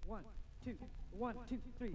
One, two, one, two, three.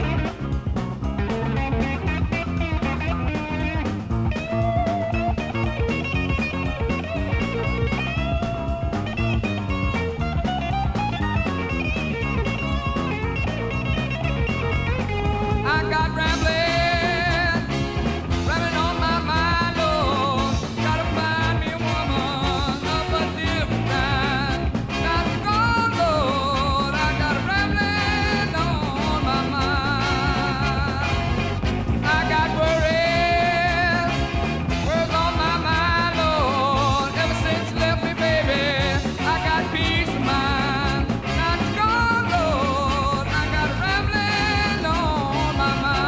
I got rambling, rambling on my mind, Lord. Gotta find me a woman of a different kind. Got to go, Lord. I got rambling on my mind. I got worries, worries on my mind, Lord. Ever since you left me, baby, I got peace of mind. Got to go, Lord. I got rambling on my mind.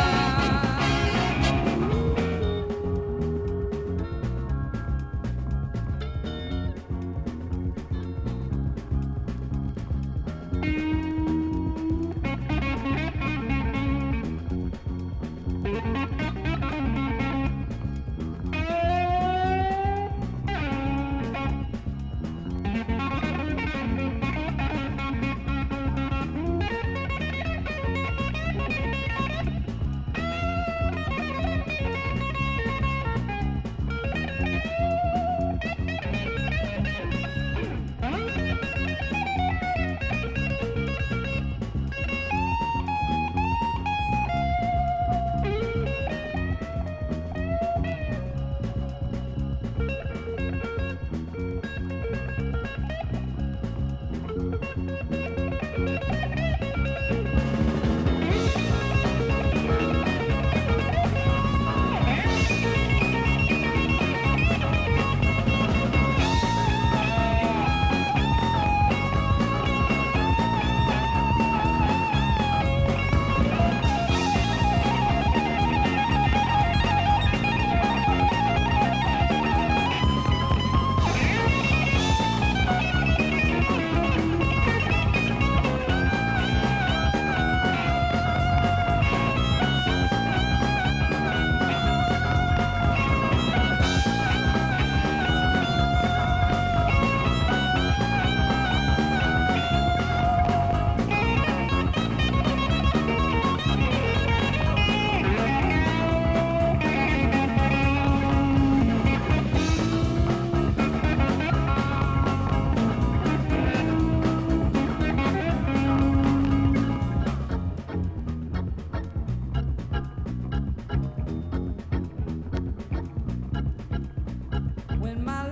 When my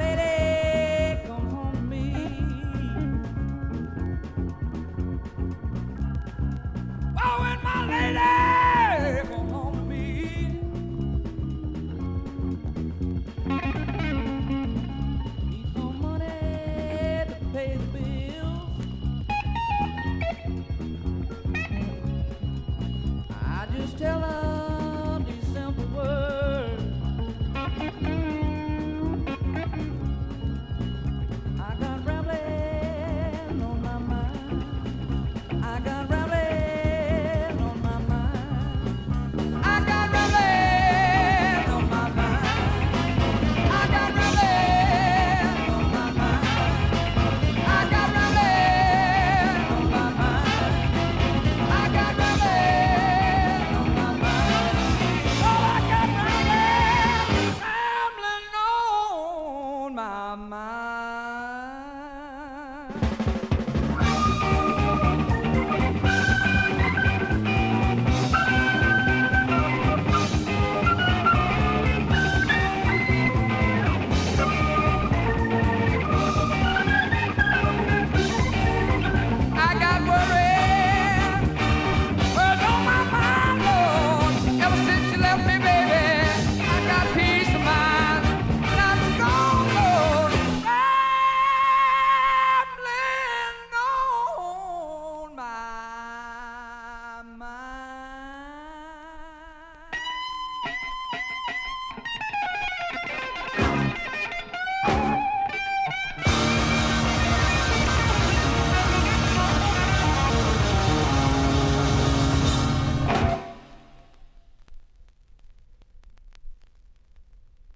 lady comes home to me, oh, when my lady